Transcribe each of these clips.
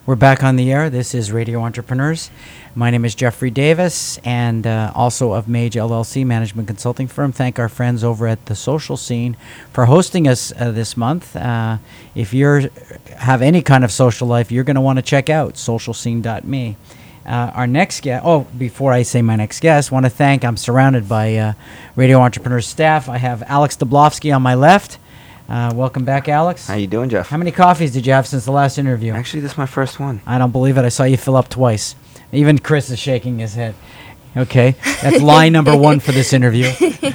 We're back on the air. This is Radio Entrepreneurs. My name is Jeffrey Davis, and also of Mage LLC Management Consulting Firm. Thank our friends over at The Social Scene for hosting us this month. If you have any kind of social life, you're going to want to check out socialscene.me. Our next guest, before I say my next guest, want to thank, I'm surrounded by Radio Entrepreneurs staff. I have Alex Dablofsky on my left. Welcome back, Alex. How you doing, Jeff? How many coffees did you have since the last interview? Actually, this is my first one. I don't believe it. I saw you fill up twice. Even Chris is shaking his head. Okay, that's lie number one for this interview.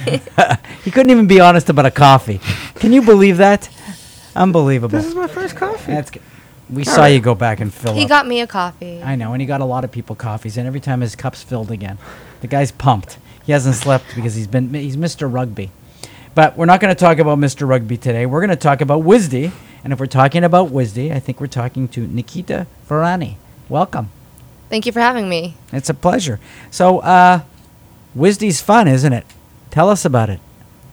He couldn't even be honest about a coffee. Can you believe that? Unbelievable. This is my first coffee. That's good. We saw you go back and fill up. He got me a coffee. I know, and he got a lot of people coffees, and every time his cup's filled again. The guy's pumped. He hasn't slept because he's Mr. Rugby. But we're not going to talk about Mr. Rugby today. We're going to talk about WISD. And if we're talking about WISD, I think we're talking to Nikita Varani. Welcome. Thank you for having me. It's a pleasure. So, WISD's fun, isn't it? Tell us about it.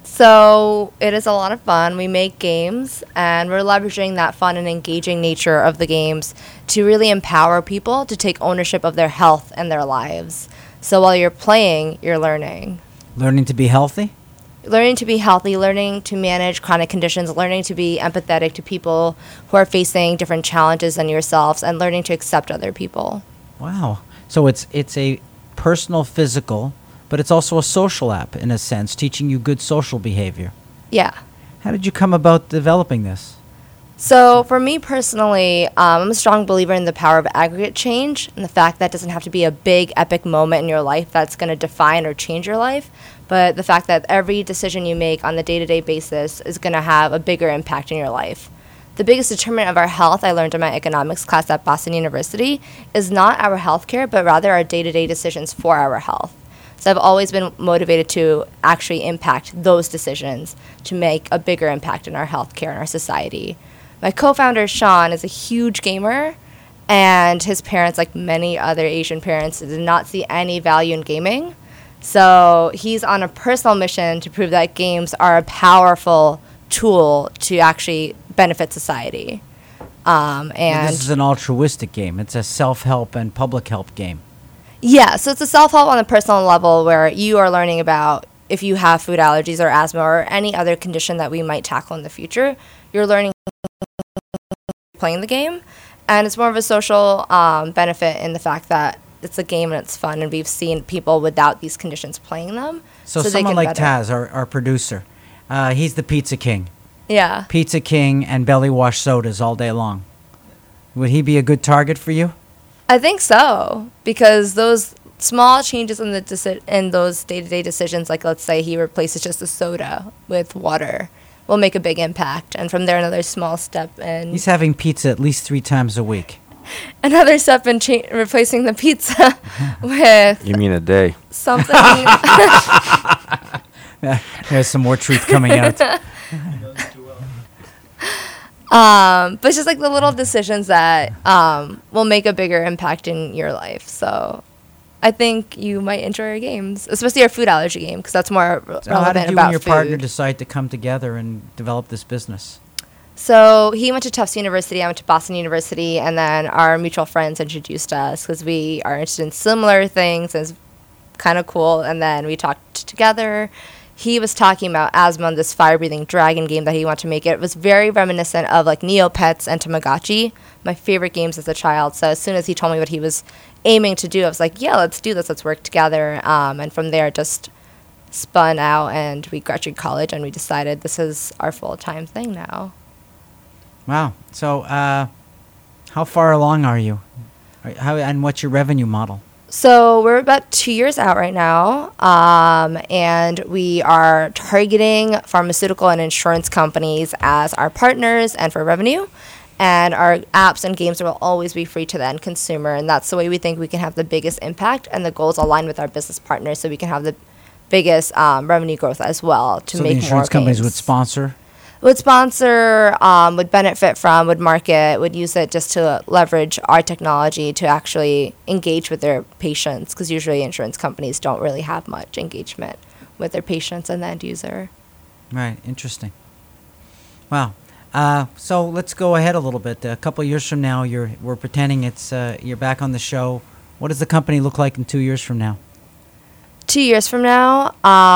So it is a lot of fun. We make games, and we're leveraging that fun and engaging nature of the games to really empower people to take ownership of their health and their lives. So while you're playing, you're learning. Learning to be healthy? Learning to be healthy, learning to manage chronic conditions, learning to be empathetic to people who are facing different challenges than yourselves, and learning to accept other people. Wow. So it's a personal, physical, but it's also a social app in a sense, teaching you good social behavior. Yeah. How did you come about developing this? So for me personally, I'm a strong believer in the power of aggregate change and the fact that it doesn't have to be a big epic moment in your life that's going to define or change your life, but the fact that every decision you make on the day-to-day basis is going to have a bigger impact in your life. The biggest determinant of our health, I learned in my economics class at Boston University, is not our healthcare, but rather our day-to-day decisions for our health. So I've always been motivated to actually impact those decisions to make a bigger impact in our healthcare and our society. My co-founder, Sean, is a huge gamer, and his parents, like many other Asian parents, did not see any value in gaming. So he's on a personal mission to prove that games are a powerful tool to actually benefit society. And this is an altruistic game. It's a self-help and public help game. Yeah, so it's a self-help on a personal level where you are learning about if you have food allergies or asthma or any other condition that we might tackle in the future. You're learning playing the game, and it's more of a social benefit in the fact that it's a game and it's fun, and we've seen people without these conditions playing them. So someone like Taz, our producer, he's the pizza king. Yeah. Pizza king and belly wash sodas all day long. Would he be a good target for you? I think so, because those small changes in those day-to-day decisions, like let's say he replaces just a soda with water, will make a big impact. And from there, another small step in... He's having pizza at least 3 times a week. Another step in replacing the pizza with... You mean a day? Something... There's some more truth coming out. But it's just like the little decisions that will make a bigger impact in your life. So I think you might enjoy our games, especially our food allergy game, because that's more relevant about food. How did you and your partner decide to come together and develop this business? So he went to Tufts University, I went to Boston University, and then our mutual friends introduced us because we are interested in similar things. It's kind of cool. And then we talked together. He was talking about asthma and this fire-breathing dragon game that he wanted to make. It was very reminiscent of like Neopets and Tamagotchi, my favorite games as a child. So as soon as he told me what he was aiming to do, I was like, yeah, let's do this. Let's work together. And from there, it just spun out, and we graduated college, and we decided this is our full-time thing now. Wow. So how far along are you? And what's your revenue model? So we're about 2 years out right now, and we are targeting pharmaceutical and insurance companies as our partners and for revenue. And our apps and games will always be free to the end consumer, and that's the way we think we can have the biggest impact, and the goals align with our business partners so we can have the biggest revenue growth as well to make more games. So the insurance companies would sponsor? Would sponsor, would benefit from, would market, would use it just to leverage our technology to actually engage with their patients, because usually insurance companies don't really have much engagement with their patients and the end user. Right. Interesting. Wow. So let's go ahead a little bit. A couple of years from now, we're pretending you're back on the show. What does the company look like in 2 years from now? 2 years from now,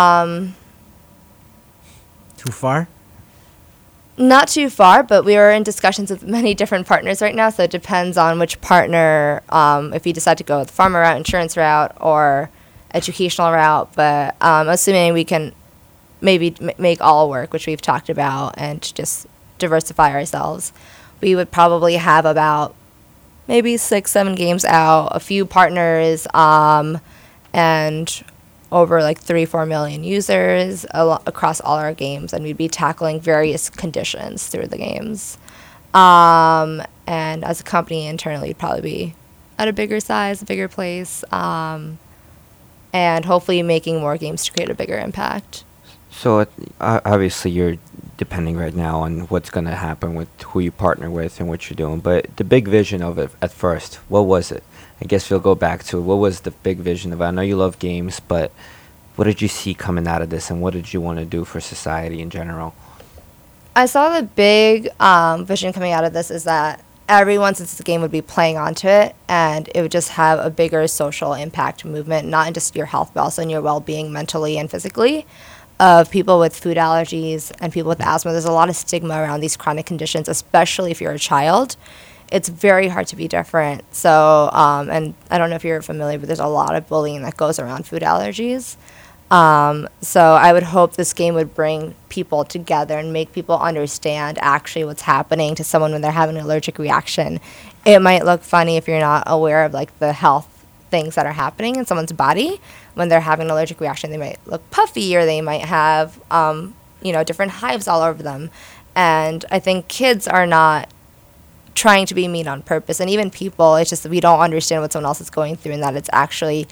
Too far? not too far, but we are in discussions with many different partners right now, so it depends on which partner, if you decide to go with pharma route, insurance route, or educational route. But assuming we can maybe make all work, which we've talked about, and just diversify ourselves, we would probably have about maybe 6-7 games out, a few partners, and over like 3-4 million users across all our games, and we'd be tackling various conditions through the games. And as a company internally, we'd probably be at a bigger size, a bigger place, and hopefully making more games to create a bigger impact. So obviously you're depending right now on what's going to happen with who you partner with and what you're doing. But the big vision of it at first, what was it? I guess we'll go back to what was the big vision of it? I know you love games, but what did you see coming out of this, and what did you want to do for society in general? I saw the big vision coming out of this is that everyone, since the game, would be playing onto it, and it would just have a bigger social impact movement, not in just your health, but also in your well-being mentally and physically, of people with food allergies and people with asthma. There's a lot of stigma around these chronic conditions, especially if you're a child. It's very hard to be different. So, and I don't know if you're familiar, but there's a lot of bullying that goes around food allergies. So I would hope this game would bring people together and make people understand actually what's happening to someone when they're having an allergic reaction. It might look funny if you're not aware of like the health things that are happening in someone's body. When they're having an allergic reaction, they might look puffy, or they might have, different hives all over them. And I think kids are not trying to be mean on purpose. And even people, it's just that we don't understand what someone else is going through, and that it's actually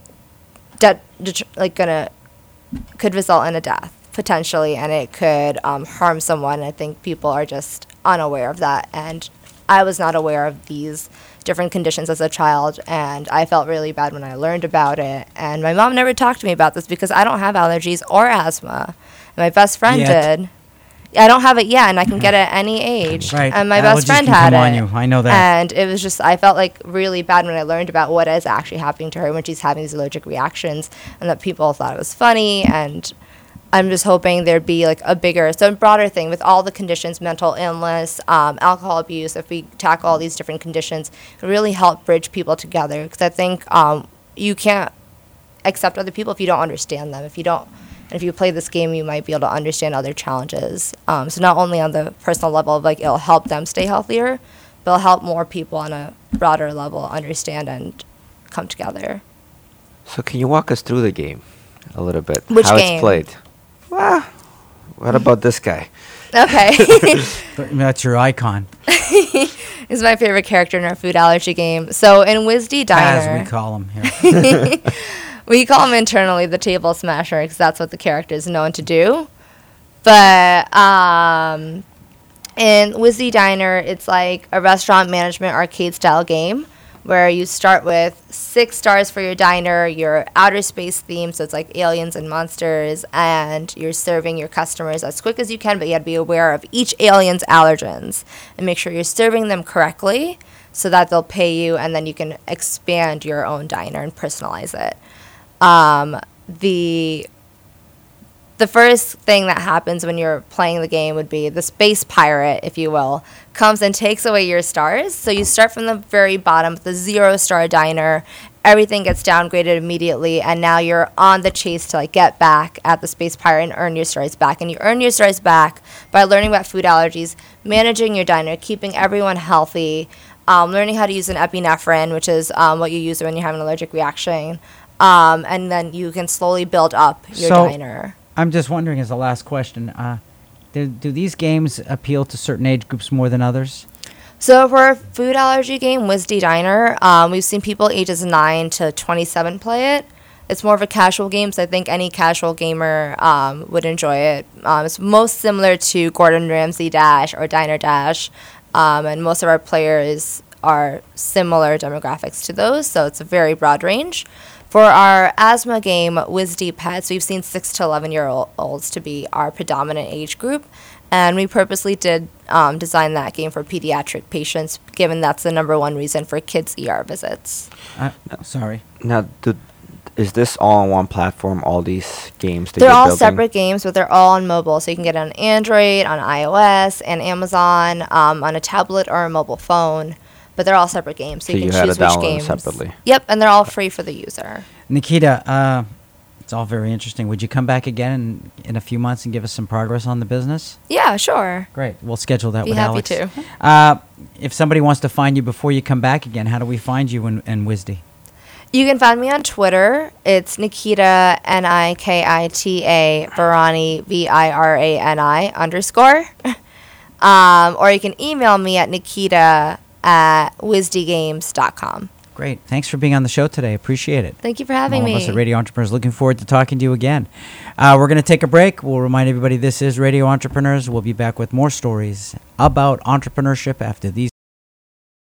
could result in a death potentially, and it could harm someone. I think people are just unaware of that, and I was not aware of these different conditions as a child, and I felt really bad when I learned about it. And my mom never talked to me about this because I don't have allergies or asthma, and my best friend did. I don't have it yet, and I can get it at any age. Right. And my Allergies best friend can had come it. on you. I know that. And it was just, I felt like really bad when I learned about what is actually happening to her when she's having these allergic reactions, and that people thought it was funny. And I'm just hoping there'd be like a broader thing with all the conditions, mental illness, alcohol abuse. If we tackle all these different conditions, it really help bridge people together. Because I think you can't accept other people if you don't understand them. If you play this game, you might be able to understand other challenges. So not only on the personal level of like it'll help them stay healthier, but it'll help more people on a broader level understand and come together. So can you walk us through the game a little bit? Which How game? it's played? Well, what about this guy? Okay. That's your icon, He's my favorite character in our food allergy game. So in Wisdy Diner, as we call him here. we call him internally the table smasher because that's what the character is known to do. But in Wisdy Diner, it's like a restaurant management arcade style game where you start with 6 stars for your diner, your outer space theme, so it's like aliens and monsters, and you're serving your customers as quick as you can, but you have to be aware of each alien's allergens and make sure you're serving them correctly so that they'll pay you, and then you can expand your own diner and personalize it. The first thing that happens when you're playing the game would be the space pirate, if you will, comes and takes away your stars. So you start from the very bottom with the 0-star diner. Everything gets downgraded immediately, and now you're on the chase to like get back at the space pirate and earn your stars back. And you earn your stars back by learning about food allergies, managing your diner, keeping everyone healthy, learning how to use an epinephrine, which is what you use when you have an allergic reaction, and then you can slowly build up your diner. I'm just wondering, as the last question, do these games appeal to certain age groups more than others? So for a food allergy game, Wisdy Diner, we've seen people ages 9 to 27 play it. It's more of a casual game, so I think any casual gamer would enjoy it. It's most similar to Gordon Ramsay Dash or Diner Dash, and most of our players are similar demographics to those, so it's a very broad range. For our asthma game, Wisdy Pets, we've seen 6 to 11-year-olds to be our predominant age group. And we purposely did design that game for pediatric patients, given that's the number one reason for kids' ER visits. Sorry. Now, is this all on one platform? All these games that They're you're all building? separate games, but they're all on mobile. So you can get it on Android, on iOS, and Amazon, on a tablet or a mobile phone. But they're all separate games, so So you you can had to choose which download them games. separately. Yep, and they're all free for the user. Nikita, it's all very interesting. Would you come back again in a few months and give us some progress on the business? Yeah, sure. Great. We'll schedule that Be with happy Alex. If somebody wants to find you before you come back again, how do we find you in WISD? You can find me on Twitter. It's Nikita, Nikita, Virani, Virani _ or you can email me at nikita@wisdgames.com. Great. Thanks for being on the show today. Appreciate it. Thank you for having All me. of us at Radio Entrepreneurs looking forward to talking to you again. We're going to take a break. We'll remind everybody this is Radio Entrepreneurs. We'll be back with more stories about entrepreneurship after these.